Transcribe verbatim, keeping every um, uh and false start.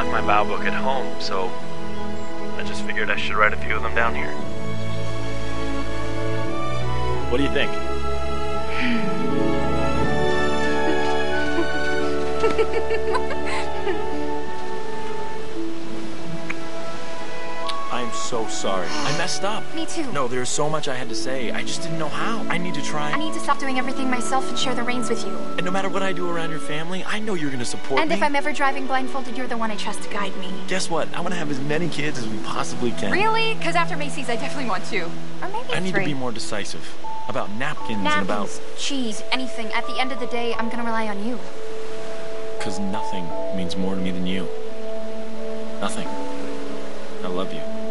left my vow book at home, so I just figured I should write a few of them down here. What do you think? I'm so sorry. I messed up. Me too. No, there's so much I had to say. I just didn't know how. I need to try. I need to stop doing everything myself and share the reins with you. And no matter what I do around your family, I know you're going to support and me. And if I'm ever driving blindfolded, you're the one I trust to guide me. Guess what? I want to have as many kids as we possibly can. Really? Because after Macy's, I definitely want two. Or maybe I need three. to be more decisive. About napkins, napkins and about... cheese, anything. At the end of the day, I'm going to rely on you. Because nothing means more to me than you. Nothing. I love you.